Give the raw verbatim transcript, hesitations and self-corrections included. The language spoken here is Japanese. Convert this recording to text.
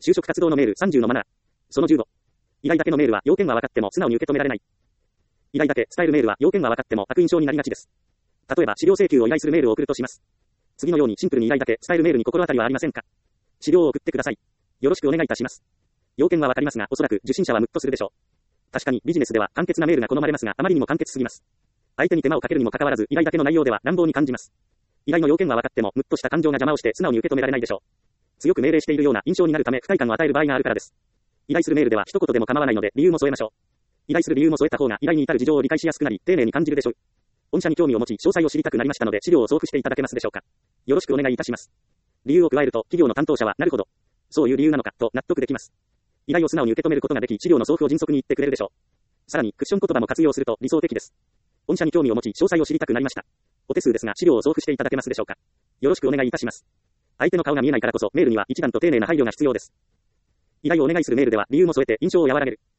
就職活動のメールさんじゅうのマナー。そのじゅうご。依頼だけのメールは要件は分かっても素直に受け止められない。依頼だけ伝えるメールは要件は分かっても悪印象になりがちです。例えば資料請求を依頼するメールを送るとします。次のようにシンプルに依頼だけ伝えるメールに心当たりはありませんか？資料を送ってください。よろしくお願いいたします。要件はわかりますが、おそらく受信者はムッとするでしょう。確かにビジネスでは簡潔なメールが好まれますが、あまりにも簡潔すぎます。相手に手間をかけるにもかかわらず、依頼だけの内容では乱暴に感じます。依頼の要件は分かっても、ムッとした感情が邪魔をして素直に受け止められないでしょう。強く命令しているような印象になるため不快感を与える場合があるからです。依頼するメールでは一言でも構わないので、理由も添えましょう。依頼する理由も添えた方が依頼に至る事情を理解しやすくなり、丁寧に感じるでしょう。御社に興味を持ち、詳細を知りたくなりましたので、資料を送付していただけますでしょうか。よろしくお願いいたします。理由を加えると、企業の担当者は、なるほど。そういう理由なのか、と納得できます。依頼を素直に受け止めることができ、資料の送付を迅速に言ってくれるでしょう。さらに、クッション言葉も活用すると理想的です。御社に興味を持ち、詳細を知りたくなりました。お手数ですが、資料を送付していただけますでしょうか。よろしくお願いいたします。相手の顔が見えないからこそ、メールには一段と丁寧な配慮が必要です。依頼をお願いするメールでは、理由も添えて印象を和らげる。